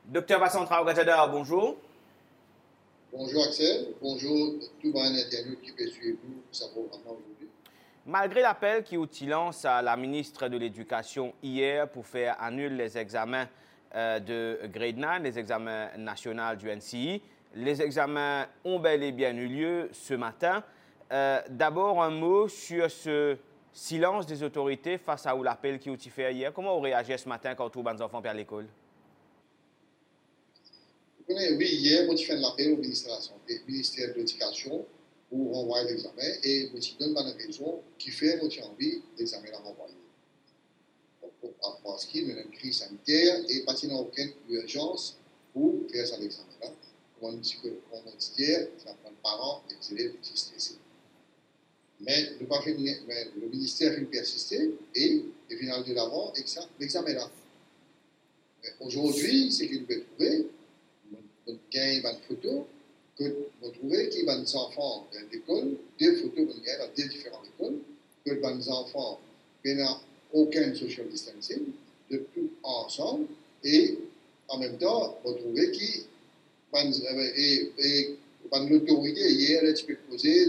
Docteur Vincent Traoré, bonjour. Bonjour Axel, bonjour tout le monde internaute qui peut suivre nous pour savoir vraiment aujourd'hui. Malgré l'appel qui est lance à la ministre de l'Éducation hier pour faire annuler les examens de Grade 9, les examens nationaux du NCI, les examens ont bel et bien eu lieu ce matin. D'abord, un mot sur ce silence des autorités face à l'appel qui a été fait hier. Comment on réagit ce matin quand tous les enfants perdent l'école? Vous connaissez, oui, hier, moi, je fais un appel au ministère de la Santé, au ministère de l'Éducation pour renvoyer l'examen et moi, je donne une raison qui fait moi, j'ai envie l'examen à renvoyer. Parce qu'il y a une crise sanitaire et parce qu'il n'y a aucune urgence pour faire cet examen-là. Comme on dit hier, ça prend les parents et les élèves qui sont stressés. Mais le ministère a persisté et finalement de l'avant, l'examen là. Aujourd'hui, ce qu'il peut trouver, on gagne une photo, que vous trouvez qu'il y a des enfants dans l'école, des photos qu'on gagne dans des différentes écoles, que les enfants n'ont aucun social distancing, de tout ensemble, et en même temps, vous trouvez qu'il y a l'autorité hier, tu peux poser,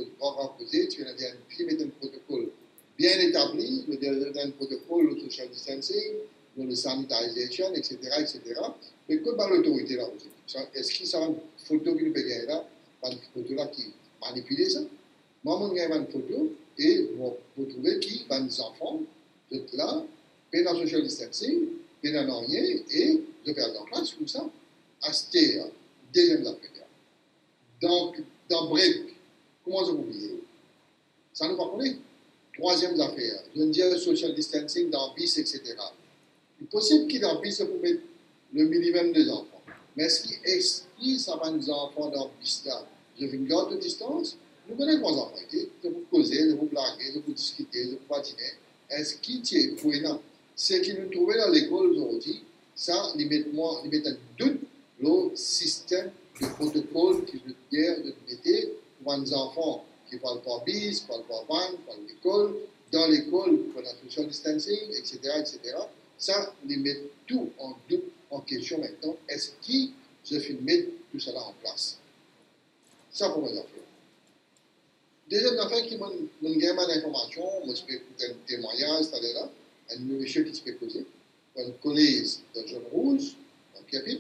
tu viens de dire, mettre un protocole bien établi, un protocole de social distancing, de sanitisation, etc., etc. Mais que par l'autorité là aussi. Est-ce qu'il y a une photo qui nous peut gagner là, une photo là qui manipule ça? Moi, je gagne une photo et vous trouvez qu'il y a des enfants, de là, puis dans le social distancing, puis dans rien, et je perds en classe comme ça. À cette deuxième affaire. Donc, dans break, comment vous oubliez? Ça nous va connaître. Troisième affaire, je veux dire social distancing dans bis, etc. Il est possible qu'il y ait un bis pour mettre le minimum des enfants. Mais est-ce qu'il ça va des enfants dans le bis là? Je fais une garde de distance. Nous connaissons les enfants, de vous causer, de vous blaguer, de vous discuter, de vous patiner. Est-ce qu'il y a un ce qui nous trouvait dans l'école aujourd'hui, ça, il met un doute le système de protocole qui veut dire de mettre pour les enfants qui ne parlent pas bis, ne parlent pas banque, parlent l'école, dans l'école pour la social distancing, etc., etc. Ça, ils mettent tout en doute, en question maintenant. Est-ce qu'ils se mettre tout cela en place? Ça pour mes affaires. Deuxième affaire qui m'a donné d'informations, moi je peux écouter un témoignage, c'est-à-dire là, un monsieur qui se peut poser, un collège de Jeune Rouge, un Pierre-Pipe,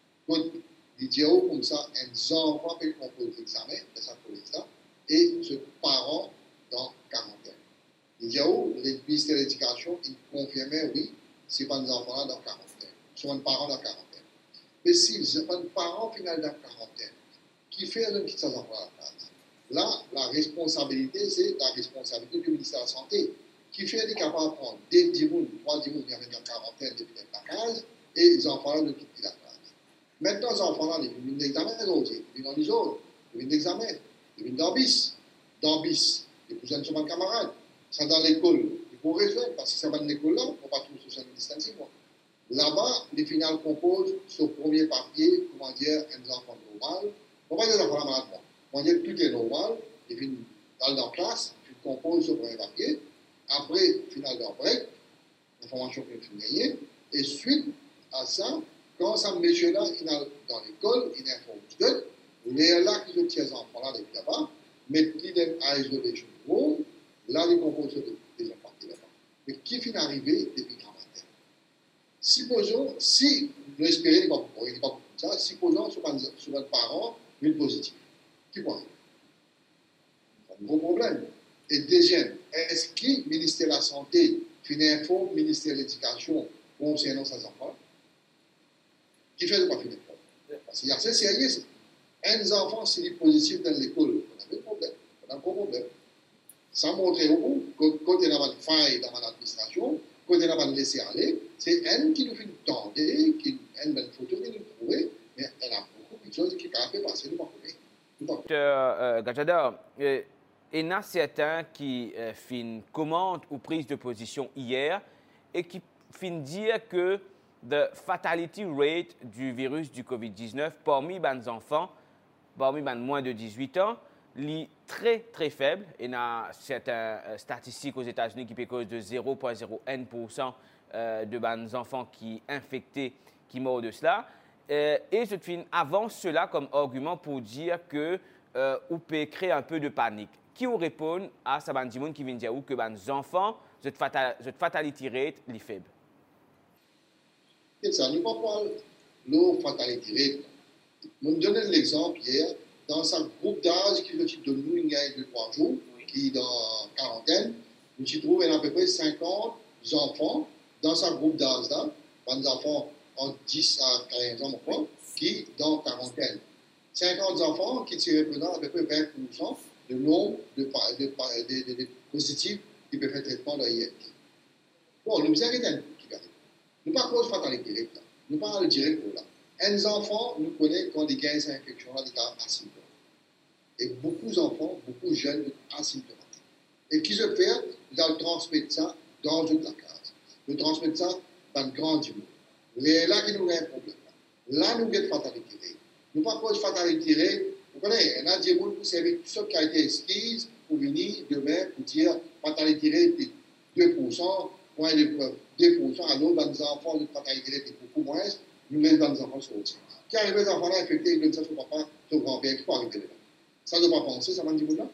il dit comme ça, un enfant peut composer l'examen de sa collège-là, et ce parent dans quarantaine. Il dit le ministère de l'Éducation, il confirmait, oui, c'est pas des enfants-là dans quarantaine, sont un parent dans quarantaine. Mais si c'est pas un parent final dans quarantaine, qui fait un petit enfant à la place, là, la responsabilité, c'est la responsabilité du ministère de la Santé, qui fait des capables de prendre des 10 000, 3 10 000 qui amènent en quarantaine depuis la case, et les enfants-là de quitter la classe. Maintenant, les enfants-là, ils viennent d'examen aussi, ils viennent dans les autres, ils viennent d'examen, ils viennent d'ambis, les cousins sont mes camarades, sont dans l'école, il faut résoudre, parce que ça va dans l'école là, on ne peut pas tout social distancing. Là-bas, les finales composent sur le premier papier, comment dire, un enfant normal, on va dire les enfants malades. On dit que tout est normal, et puis dans la classe, tu composes sur le premier papier, après, final d'un break, l'information que tu gagner, et suite à ça, quand ça monsieur-là, il est dans l'école, il informe d'autres, les là qui sont ces enfants-là depuis là-bas, mettent-ils dans isolation room, là, ils composent sur des enfants là-bas. Mais qui finit arrivé depuis quarantaine? Supposons, si nous espérons, il n'est pas comme ça, supposons sur votre parent, une positive. Qui point? C'est un gros problème. Et deuxième, est-ce que le ministère de la Santé informe le ministère de l'Éducation concernant ces enfants? Qui fait de pas finir? Parce qu'il y a assez sérieux. Un enfant, s'il est positif dans l'école, on a un problème. On a un gros problème. Ça montre au bout, quand il y a une faille dans l'administration, quand il y a une laisser aller, c'est elle qui nous fait tenter, qui a une photo qui nous trouve, mais elle a beaucoup de choses qui peuvent passer de pas Gajada, il y a certains qui font une commande ou prise de position hier et qui font dire que la fatality rate du virus du COVID-19 parmi les enfants, parmi les moins de 18 ans, est très très faible. Il y a certaines statistiques aux États-Unis qui cause de 0,01% de enfants qui sont infectés, qui meurent de cela. Et je finis avant cela comme argument pour dire que vous pouvez créer un peu de panique. Qui vous répond à ce qui vient dire que les enfants, cette fatality rate est faible? C'est ça, nous ne parlons pas de fatality rate. Nous donnons l'exemple hier, dans un groupe d'âge qui est de nous, il y a 2-3 jours, qui est dans quarantaine, nous y trouvons à peu près 50 enfants dans ce groupe d'âge-là, des enfants entre 10 à 15 ans, qui sont dans quarantaine. 50 enfants qui représentent à peu près 20% du nombre de positifs qui peuvent faire traitement de l'IRT. Bon, nous arrêtons un petit nous ne parlons pas de fatalité directe. Nous parlons de direct pour là. Un enfant, nous connaissons quand ils gagnent cette infection-là, des cas asymptomatiques. Et beaucoup d'enfants, beaucoup de jeunes asymptomatiques. Et qui se fait, nous allons transmettre ça dans une case. Nous transmettons ça dans le grand du monde. C'est là que nous avons un problème. Là, nous avons une fatalité directe. Nous ne parlons pas de fatalité directe. Vous connaissez, il y a des gens qui savent tout ce qui a été esquisse pour venir demain pour dire fatalité directe est 2%, moins de 2%, alors dans les enfants, de fatalité directe est beaucoup moins, nous mettons dans les enfants sur le qui arrive les enfants là infectés, ils donnent ça sur papa, sur grand-père, qui peut arriver là. Ça ne doit pas penser, ça va dire là.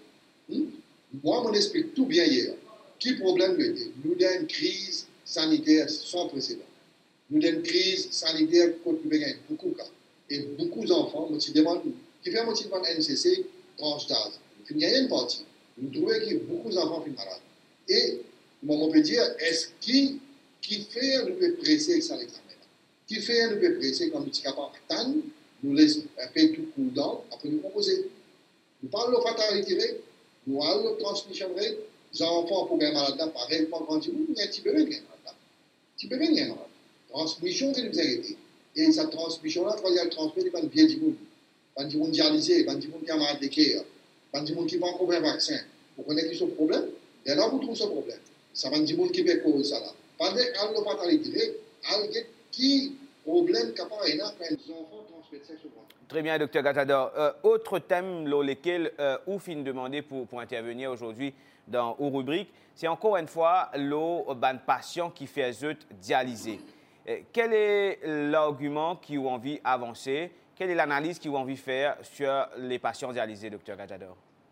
Moi, mon esprit tout bien hier. Quel problème nous était? Nous avons une crise sanitaire sans précédent. Nous avons une crise sanitaire contre beaucoup de cas. Et beaucoup d'enfants, me demandent, qui fait un motif de NCC, tranche d'âge. Il y a une partie. Nous trouvons que beaucoup d'enfants sont malades. Et, on peut dire, est-ce qui fait nous peut presser avec ça l'examen? Qui fait nous peut presser quand nous sommes capables d'attendre, nous laisse faire tout coup d'an, après nous proposer. Nous parlons de fatalité, nous parlons de transmission rate, les enfants pour gagner malade, pareil, pas quand il y a un petit bébé qui est malade. Petit bébé qui est malade. Transmission que nous arrêtons. Et cette transmission-là, il faut qu'elle transmette par le biais du monde. Par du monde dialysé, par du monde qui a malade de cœur, par du monde qui va encore un vaccin. Vous connaissez ce problème? Et là, vous trouvez ce problème. Ça va du monde qui peut causer ça là. Pendant qu'elle ne fatalité, elle qui problème capable de quand les enfants transmettent ça sur moi. Très bien, Dr Gatador. Autre thème lequel vous finissez demandé pour intervenir aujourd'hui dans vos rubriques, c'est encore une fois le patient qui fait dialyser. Quel est l'argument qui vous envie d'avancer? Quelle est l'analyse qui vous envie de faire sur les patients dialysés, Dr Gatador?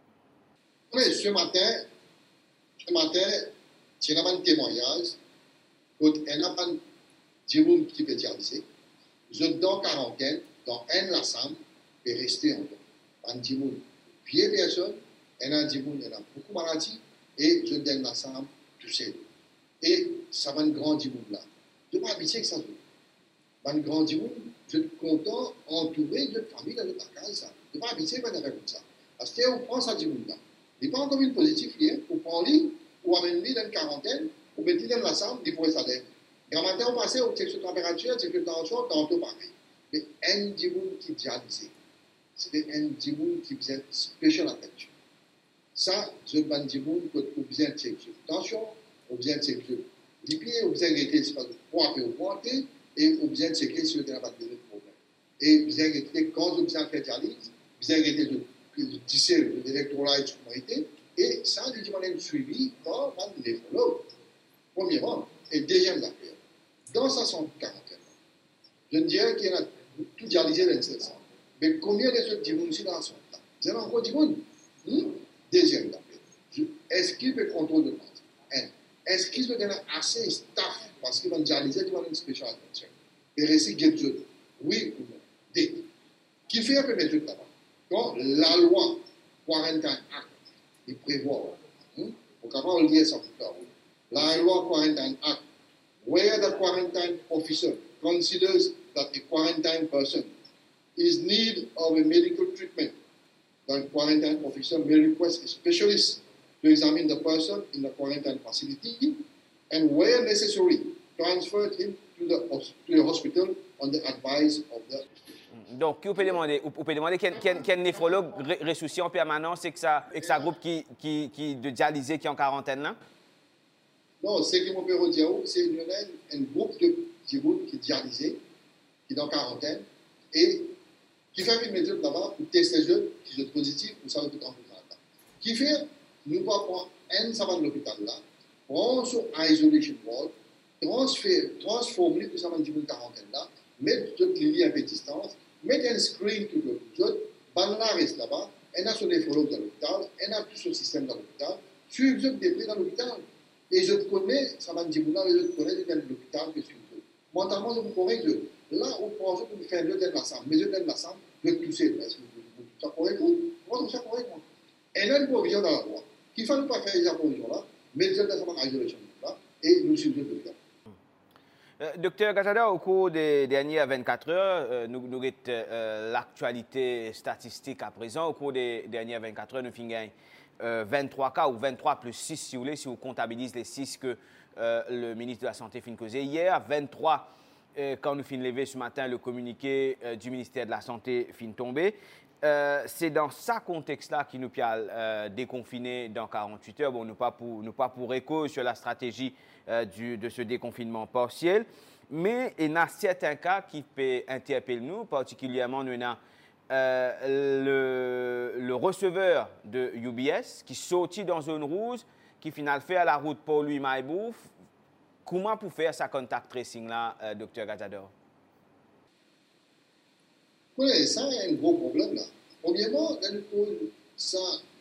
Oui, ce matin, j'ai un témoignage. Il y a un gens qui peut dialyser. Je dans quarantaine, dans un ensemble, et rester en temps. Un gens, vieux personnes, il y a des gens qui ont beaucoup de maladies, et je donne l'ensemble, tout seul. Et ça va un grand gens là. Je ne peux pas habiter que ça. Un grand gens, je suis content, entouré de famille dans notre casa. Je ne peux pas habiter avec ça. Parce que on prend ça gens là. Il n'est pas encore une positive, pour prendre lui, pour amener dans une quarantaine, pour mettre dans l'ensemble, il faut ça d'aide. Et en même temps, on passe au check de température, check de tension, tantôt pareil. Mais un djiboun qui dialysé, c'était un djiboun qui faisait special attention. Ça, c'est un djiboun qui a besoin de check de tension, on a besoin de check de lipier, on a besoin de checker si pas de poids peut augmenter, et on a besoin de checker si on n'a pas de problème. Et on a besoin de checker quand on a besoin de faire dialyse, on a besoin de checker de tisser l'électrolyte sur l'humanité, et ça, on a suivi par un néphrologue. Premièrement, et deuxième affaire. Dans sa quarantaine, je ne dirais qu'il y en a tout dialysé dans cette salle. Mais combien de ceux qui vont aussi dans la santé? Vous avez encore du monde? Deuxième affaire. Est-ce qu'il peut contrôler le monde? Est-ce qu'il peut donner assez de staff parce qu'ils vont dialyser, ils vont avoir une spéciale attention? Et rester guet-jeu? Oui ou non? D. Qui fait un peu mettre là-bas? Donc, la loi Quarantine Act, il prévoit, au cas où on lit ça plus tard, la loi Quarantine Act, where the quarantine officer considers that a quarantine person is in need of a medical treatment, the quarantine officer may request a specialist to examine the person in the quarantine facility and, where necessary, transfer him to the hospital on the advice of the. Donc, vous pouvez demander quel néphrologue ressuscite en permanence et que ça groupe qui de dialysés qui est en quarantaine là? Non, ce que mon père dit, c'est un groupe de gens qui est dialysé, qui est en quarantaine, et qui fait une méthode là-bas pour tester les jeunes qui sont positifs pour savoir tout en fait. Qui fait, nous va prendre un savant de l'hôpital là, prendre sur isolation ward, transformer tout ça dans une quarantaine là, mettre toute ligne un peu de distance, mettre un screen tout le monde, banana reste là-bas, elle a son néphrologue dans l'hôpital, elle a tout son système dans l'hôpital, suivre les des prix dans l'hôpital. Et je te connais, ça m'a dit, je te connais dans l'hôpital que suivre. Mentalement, je vous corrige, là, on pense que vous faites deux d'ensemble, mais deux d'ensemble, je vais toucher. Est-ce que vous trouvez ça correct? Moi, je trouve ça correct. Elle a une provision dans la loi. Qu'il ne faut pas faire ces provisions-là, mais deux d'ensemble en isolation là, et nous suivons le cas. Docteur Gazada, au cours des dernières 24 heures, nous avons l'actualité statistique à présent. Au cours des dernières 24 heures, nous finissons 23 cas ou 23 plus 6 si vous voulez, si vous comptabilisez les 6 que le ministre de la Santé fin causé hier. 23 quand nous finissons lever ce matin, le communiqué du ministère de la Santé fin tombé. C'est dans ce contexte-là qu'il nous a déconfiné dans 48 heures. Bon, nous pas pour écho sur la stratégie de ce déconfinement partiel, mais il y a certains cas qui peuvent interpeller nous, particulièrement nous avons le receveur de UBS qui sortit dans zone rouge, qui finalement fait à la route pour lui Maïbouf. Comment pour faire sa contact tracing là, Dr Gazador? Oui, ça, il y a un gros problème là. Premièrement, ça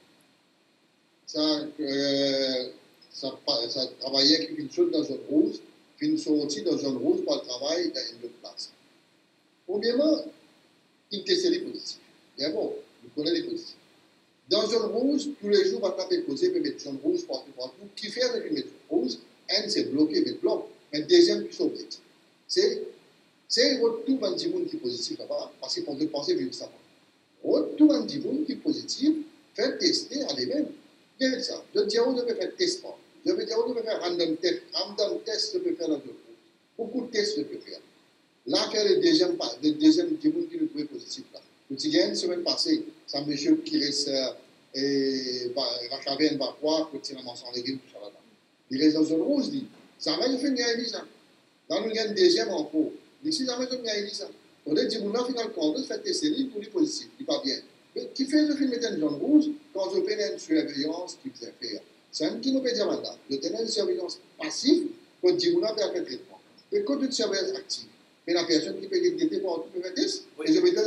travaillait avec une chose dans zone rouge, puis une sortie dans zone rouge pour le travail dans une autre place. Premièrement, il testait les positifs. Bien bon, vous connaissez les positifs. Dans zone rouge, tous les jours, on va taper posé, puis mettre zone rouge partout. Qui fait avec une zone rouge, un, c'est bloqué, mais bloc. Mais deuxième, plus objectif. C'est tout un petit monde qui est positif là-bas, parce qu'on peut penser vivre ça. Tout un petit monde qui est positif, faire tester à lui-même. Bien ça. Je veux dire, on devait faire test. Je veux dire, on devait faire random test. Random test, je peux faire dans le groupe. Beaucoup de tests, je peux faire. Là, faire le deuxième petit monde qui nous trouve positif là. Le petit gars, une semaine passée, c'est un monsieur qui reste la caverne va voir, pour tirer un sans légumes, tout ça là-bas. Il reste dans zone rouge, dit. Ça va, il fait une gagne, ça. Dans le deuxième en cours. Ici, ça va, il fait une ça. On a dit, mon final, quand on fait tester, il est positif, il va bien. Mais qui fait le film mettre une zone rouge quand je fais une surveillance qui faisait faire? C'est un qui nous peut dire maintenant. Je tenais une surveillance passive quand on dit, on a fait un traitement. Mais quand une surveillance active, mais la personne qui peut guetter pour tout le test, et je vais dire,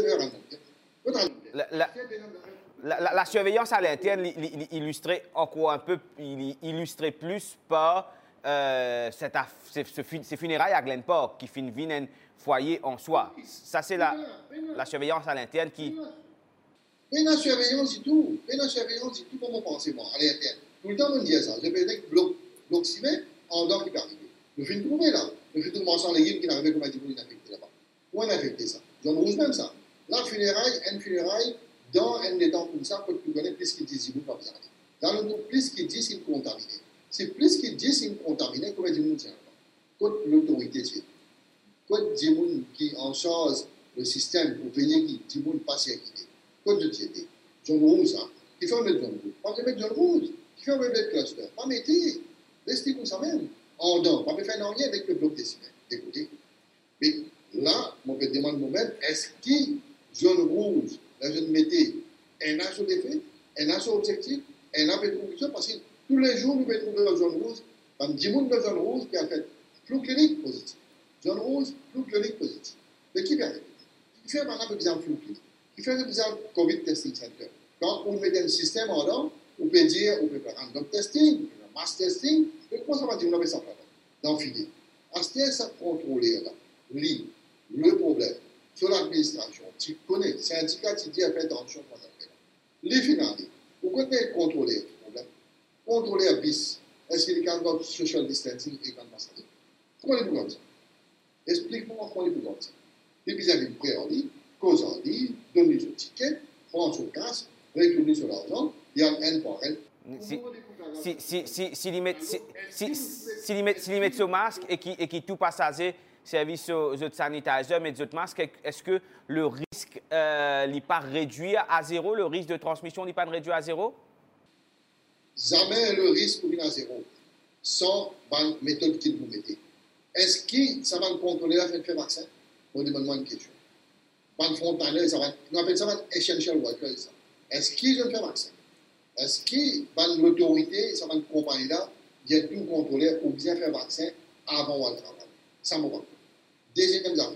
la surveillance à l'interne illustrait encore un peu, illustrait plus par ces funérailles à Glen Park qui finissent un foyer en soi. Ça, c'est la surveillance à l'interne qui... Mais la surveillance et tout, comment pensez moi, à l'interne. Tout le temps, on dit ça. Je vais dire bloc ciment, en dehors qui peut arriver. Je finis de trouver là. Je finis de manger les légumes qui n'arrivaient comme à dire qu'on est affecté là-bas. Où on a affecté ça? Zone rouge même ça. La funéraille, dans un état comme ça, quand tu connais plus qu'ils disent, il ne pas bien. Dans le tout, plus qu'ils disent, ils sont contaminés. C'est plus qu'ils disent, ils sont contaminés, comme dit monde, quand l'autorité tient. Quand dit monde qui en charge le système pour veiller qui dit monde pas sécurité. Quand je dis, zone rouge ça. Il faut mettre zone rouge. Pas mettre zone rouge. Il faut mettre cluster. Pas mettre. Restez comme ça même. En dents. Pas faire rien avec le bloc des ciments. Écoutez. Mais là, on me demande moi-même, est-ce que zone rouge, là je mettais un axe d'effet, un axe objectif, un axe de conclusion, parce que tous les jours, nous pouvons trouver la zone rouge, dans 10 000 de zone rouge qui a fait flou clinique positif. Zone rouge, flou clinique positif. Mais qui vient? Qui fait par exemple flou clinique? Qui fait par exemple COVID testing center? Quand on met un système en ordre, on peut dire, on peut faire random testing, on peut faire mass testing, mais comment ça va dire, on avait ça dans filet. À ce temps, ça contrôler là, le problème. Sur l'administration, tu connais, syndicat, tu dis à faire attention qu'on a fait. Les finales, vous connaissez contrôler le problème. Contrôler un bis. Est-ce qu'il y a un social distancing et quand ça? Comment les comme ça? Explique-moi comment les comme ça. Les vis-à-vis de prêt en ligne, cause en ligne, donner son ticket, prendre son casque, retourner sur l'argent, il y a un par un. Si les mettent sur masque et qui tout passager service aux autres sanitizers, mais aux autres masques, est-ce que le risque n'est pas réduit à zéro? Le risque de transmission n'est pas réduit à zéro? Jamais le risque n'est à zéro, sans la méthode qu'il vous mettez. Est-ce que ça va contrôler la fin de faire vaccin? On demande une question. Ban frontalier, on appelle ça essential worker. Est-ce qu'ils ont fait vaccin? Est-ce que l'autorité, ça va une compagnie là, vient tout contrôler ou bien faire vaccin avant le travail? Ça me va. Deuxième affaire,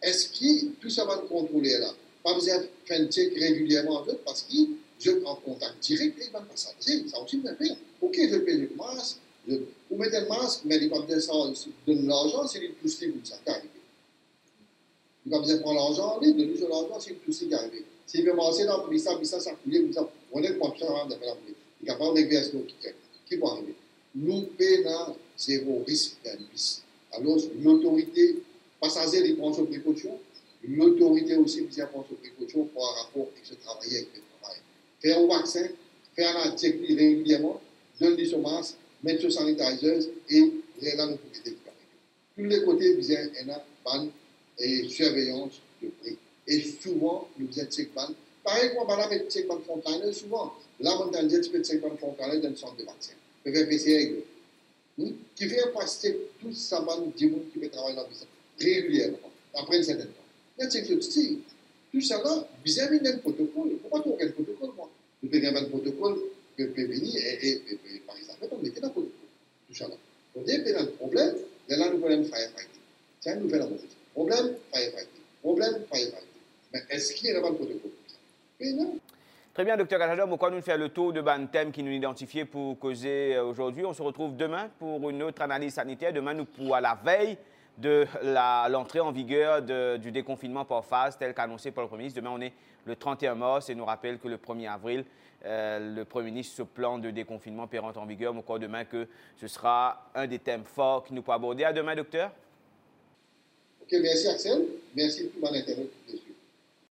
est-ce que tout ça va contrôler là? Pas besoin de faire un check régulièrement en fait, parce que je suis en contact direct avec le passager. Ça aussi, me fait. Ok, je paye le masque. Vous mettez le masque, mais il n'y a pas besoin de l'argent, c'est une touche qui ça arrive. Il n'y a pas besoin de prendre l'argent, il donne juste l'argent, c'est une touche qui arrive. S'il veut marcher dans le ça coule, on est comme ça, on est la police. Il n'y a pas de régulation qui va arriver. Nous payons zéro risque d'un bis. Alors, l'autorité, passager, il prend ses précautions. L'autorité aussi vient prendre ses précautions pour un rapport avec ce travail avec le travail. Faire un vaccin, faire un check régulièrement, donner son masque, mettre sur sanitizer et là nous pouvons déclarer. Tous les côtés, vous avez une ban et surveillance de prix. Et souvent, nous faisons check ban. Pareil, quand on va mettre check ban frontalier, souvent, là, on a dit que check ban frontalier dans le centre de vaccin. On fait PCR. Qui fait passer tout ça, du monde qui peut travailler dans le business régulièrement, après un certain temps. Mais c'est que tout ça là, vous avez un protocole. Pourquoi tu as un protocole, moi? Vous avez un protocole que peut venir et par exemple, on mettait un protocole. Tout ça là. Donc, il y a un problème, là, nous voulons firefighting. C'est un nouvel problème, firefighting. Problème, firefighting. Mais est-ce qu'il y a un protocole? Mais non. Très bien, Dr Kachadom, pourquoi nous faire le tour de thème qui nous identifié pour causer aujourd'hui. On se retrouve demain pour une autre analyse sanitaire. Demain, nous pour à la veille de l'entrée en vigueur du déconfinement par phase tel qu'annoncé par le Premier ministre. Demain, on est le 31 mars et nous rappelle que le 1er avril, le Premier ministre, ce plan de déconfinement peut rentrer en vigueur. Mais encore demain que ce sera un des thèmes forts qui nous peut aborder. À demain, docteur. OK, merci Axel. Merci pour mon intérêt.